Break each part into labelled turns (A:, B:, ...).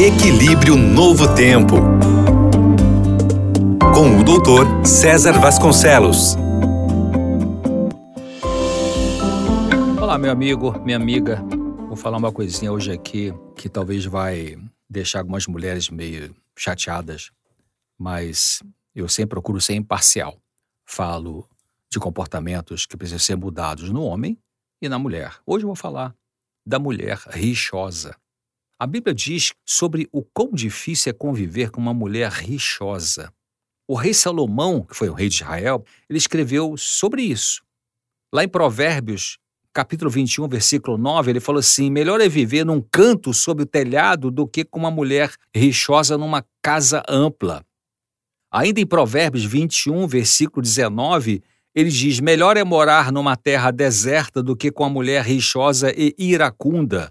A: Equilíbrio Novo Tempo, com o Dr. César Vasconcelos.
B: Olá, meu amigo, minha amiga. Vou falar uma coisinha hoje aqui que talvez vai deixar algumas mulheres meio chateadas, mas eu sempre procuro ser imparcial. Falo de comportamentos que precisam ser mudados no homem e na mulher. Hoje eu vou falar da mulher rixosa. A Bíblia diz sobre o quão difícil é conviver com uma mulher rixosa. O rei Salomão, que foi o rei de Israel, ele escreveu sobre isso. Lá em Provérbios, capítulo 21, versículo 9, ele falou assim: melhor é viver num canto sob o telhado do que com uma mulher rixosa numa casa ampla. Ainda em Provérbios 21, versículo 19, ele diz: melhor é morar numa terra deserta do que com a mulher rixosa e iracunda.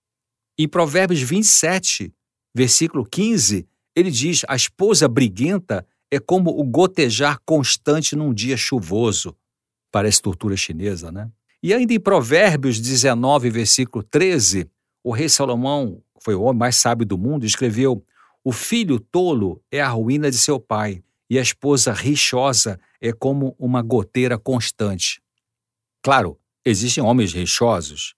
B: Em Provérbios 27, versículo 15, ele diz: a esposa briguenta é como o gotejar constante num dia chuvoso. Parece tortura chinesa, né? E ainda em Provérbios 19, versículo 13, o rei Salomão, que foi o homem mais sábio do mundo, escreveu: o filho tolo é a ruína de seu pai, e a esposa rixosa é como uma goteira constante. Claro, existem homens rixosos.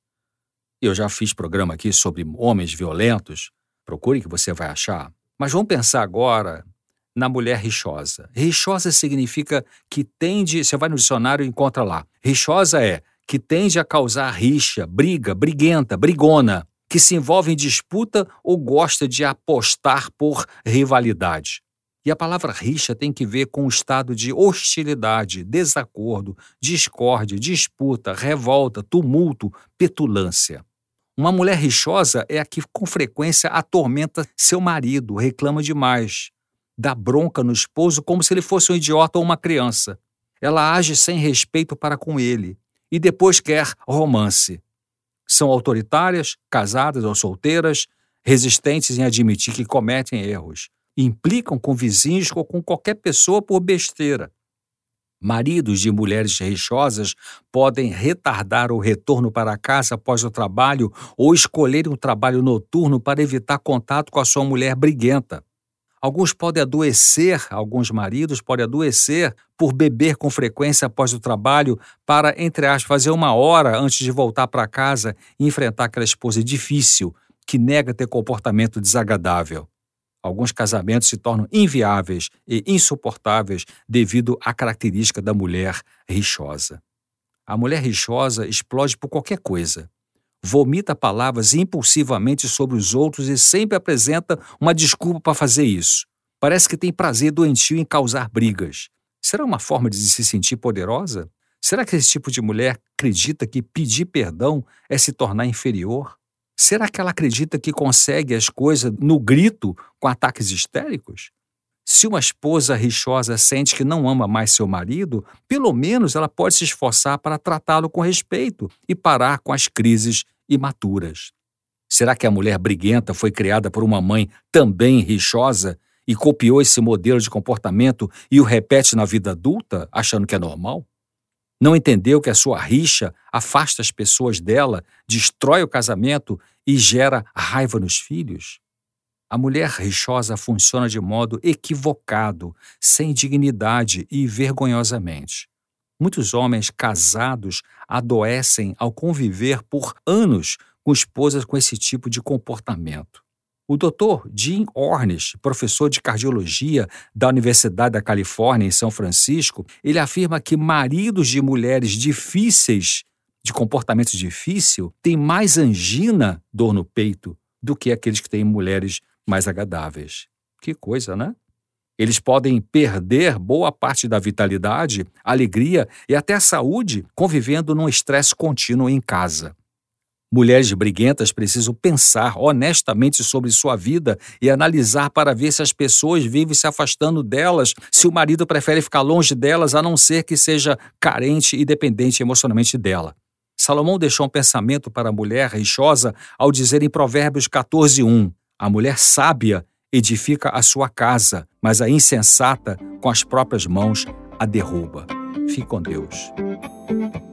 B: Eu já fiz programa aqui sobre homens violentos. Procure que você vai achar. Mas vamos pensar agora na mulher rixosa. Rixosa significa que tende, você vai no dicionário e encontra lá. Rixosa é que tende a causar rixa, briga, briguenta, brigona, que se envolve em disputa ou gosta de apostar por rivalidade. E a palavra rixa tem que ver com o estado de hostilidade, desacordo, discórdia, disputa, revolta, tumulto, petulância. Uma mulher rixosa é a que com frequência atormenta seu marido, reclama demais, dá bronca no esposo como se ele fosse um idiota ou uma criança. Ela age sem respeito para com ele e depois quer romance. São autoritárias, casadas ou solteiras, resistentes em admitir que cometem erros. Implicam com vizinhos ou com qualquer pessoa por besteira. Maridos de mulheres rixosas podem retardar o retorno para casa após o trabalho ou escolherem um trabalho noturno para evitar contato com a sua mulher briguenta. Alguns maridos podem adoecer por beber com frequência após o trabalho para, entre aspas, fazer uma hora antes de voltar para casa e enfrentar aquela esposa difícil que nega ter comportamento desagradável. Alguns casamentos se tornam inviáveis e insuportáveis devido à característica da mulher rixosa. A mulher rixosa explode por qualquer coisa. Vomita palavras impulsivamente sobre os outros e sempre apresenta uma desculpa para fazer isso. Parece que tem prazer doentio em causar brigas. Será uma forma de se sentir poderosa? Será que esse tipo de mulher acredita que pedir perdão é se tornar inferior? Será que ela acredita que consegue as coisas no grito com ataques histéricos? Se uma esposa rixosa sente que não ama mais seu marido, pelo menos ela pode se esforçar para tratá-lo com respeito e parar com as crises imaturas. Será que a mulher briguenta foi criada por uma mãe também rixosa e copiou esse modelo de comportamento e o repete na vida adulta, achando que é normal? Não entendeu que a sua rixa afasta as pessoas dela, destrói o casamento e gera raiva nos filhos? A mulher rixosa funciona de modo equivocado, sem dignidade e vergonhosamente. Muitos homens casados adoecem ao conviver por anos com esposas com esse tipo de comportamento. O Dr. Jim Ornish, professor de cardiologia da Universidade da Califórnia, em São Francisco, ele afirma que maridos de mulheres difíceis, de comportamento difícil, têm mais angina, dor no peito, do que aqueles que têm mulheres mais agradáveis. Que coisa, né? Eles podem perder boa parte da vitalidade, alegria e até a saúde convivendo num estresse contínuo em casa. Mulheres briguentas precisam pensar honestamente sobre sua vida e analisar para ver se as pessoas vivem se afastando delas, se o marido prefere ficar longe delas a não ser que seja carente e dependente emocionalmente dela. Salomão deixou um pensamento para a mulher rixosa ao dizer em Provérbios 14:1: a mulher sábia edifica a sua casa, mas a insensata com as próprias mãos a derruba. Fique com Deus.